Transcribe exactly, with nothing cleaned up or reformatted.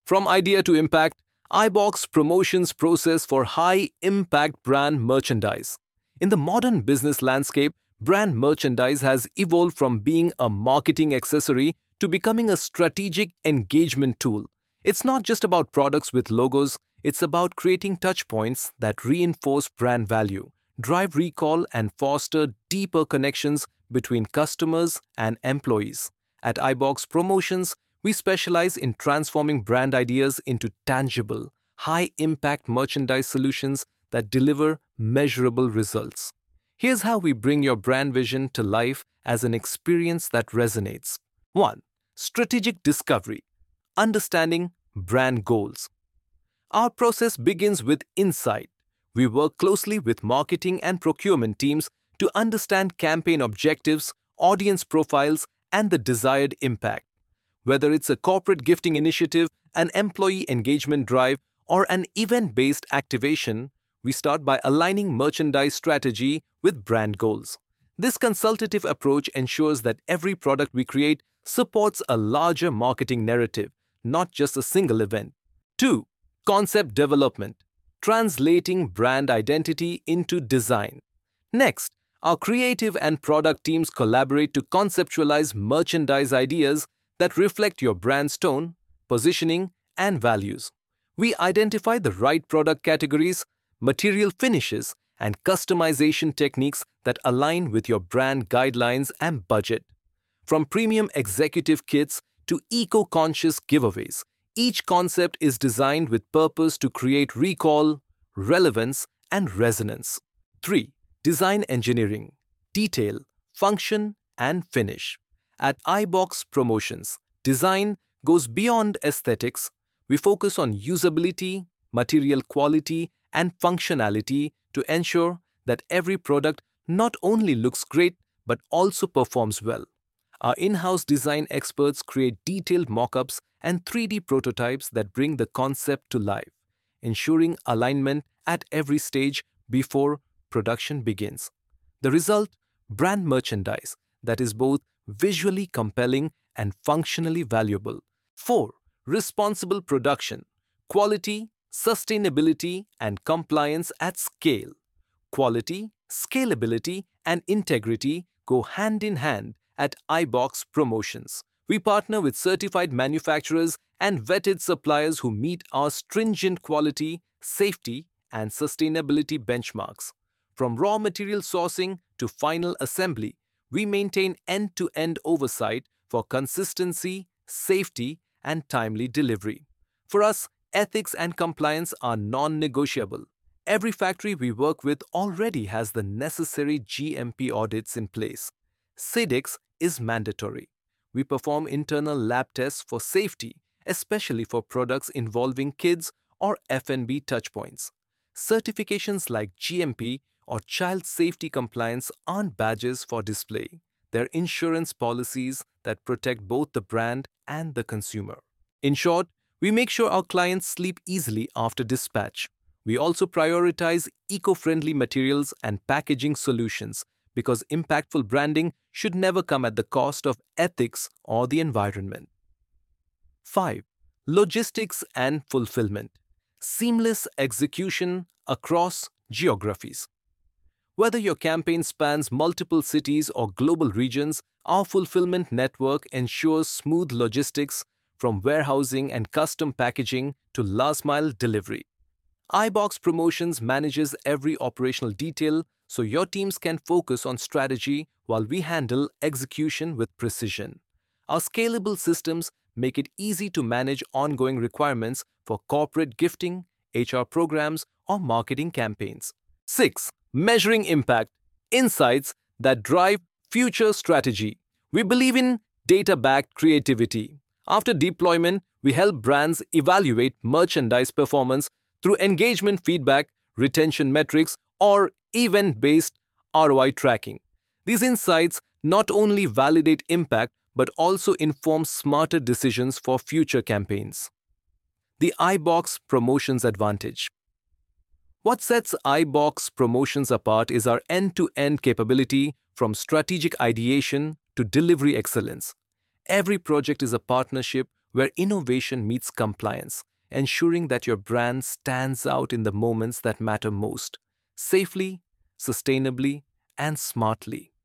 From idea to impact, iBox promotions process for high-impact brand merchandise. In the modern business landscape, brand merchandise has evolved from being a marketing accessory to becoming a strategic engagement tool. It's not just about products with logos, it's about creating touchpoints that reinforce brand value, drive recall, and foster deeper connections between customers and employees. At iBox Promotions, we specialize in transforming brand ideas into tangible, high-impact merchandise solutions that deliver measurable results. Here's how we bring your brand vision to life as an experience that resonates. one. Strategic discovery. Understanding brand goals. Our process begins with insight. We work closely with marketing and procurement teams to understand campaign objectives, audience profiles, and the desired impact. Whether it's a corporate gifting initiative, an employee engagement drive, or an event-based activation, we start by aligning merchandise strategy with brand goals. This consultative approach ensures that every product we create supports a larger marketing narrative, not just a single event. two. Concept development. Translating brand identity into design. Next, our creative and product teams collaborate to conceptualize merchandise ideas that reflect your brand's tone, positioning, and values. We identify the right product categories, material finishes, and customization techniques that align with your brand guidelines and budget. From premium executive kits to eco-conscious giveaways, each concept is designed with purpose to create recall, relevance, and resonance. three. Design engineering. Detail, function, and finish. At iBox Promotions, design goes beyond aesthetics. We focus on usability, material quality, and functionality to ensure that every product not only looks great but also performs well. Our in-house design experts create detailed mock-ups and three D prototypes that bring the concept to life, ensuring alignment at every stage before production begins. The result? Brand merchandise that is both visually compelling and functionally valuable. four. Responsible production. Quality, sustainability, and compliance at scale. Quality, scalability, and integrity go hand in hand at iBox Promotions. We partner with certified manufacturers and vetted suppliers who meet our stringent quality, safety, and sustainability benchmarks. From raw material sourcing to final assembly, we maintain end-to-end oversight for consistency, safety, and timely delivery. For us, ethics and compliance are non-negotiable. Every factory we work with already has the necessary G M P audits in place. C I D X is mandatory. We perform internal lab tests for safety, especially for products involving kids or F and B touchpoints. Certifications like G M P or child safety compliance aren't badges for display. They're insurance policies that protect both the brand and the consumer. In short, we make sure our clients sleep easily after dispatch. We also prioritize eco-friendly materials and packaging solutions because impactful branding should never come at the cost of ethics or the environment. five. Logistics and fulfillment. Seamless execution across geographies. Whether your campaign spans multiple cities or global regions, our fulfillment network ensures smooth logistics from warehousing and custom packaging to last-mile delivery. iBox Promotions manages every operational detail so your teams can focus on strategy while we handle execution with precision. Our scalable systems make it easy to manage ongoing requirements for corporate gifting, H R programs, or marketing campaigns. six. Measuring impact. Insights that drive future strategy. We believe in data-backed creativity. After deployment, we help brands evaluate merchandise performance through engagement feedback, retention metrics, or event-based R O I tracking. These insights not only validate impact but also inform smarter decisions for future campaigns. The iBox Promotions Advantage. What sets iBox Promotions apart is our end-to-end capability from strategic ideation to delivery excellence. Every project is a partnership where innovation meets compliance, ensuring that your brand stands out in the moments that matter most, safely, sustainably, and smartly.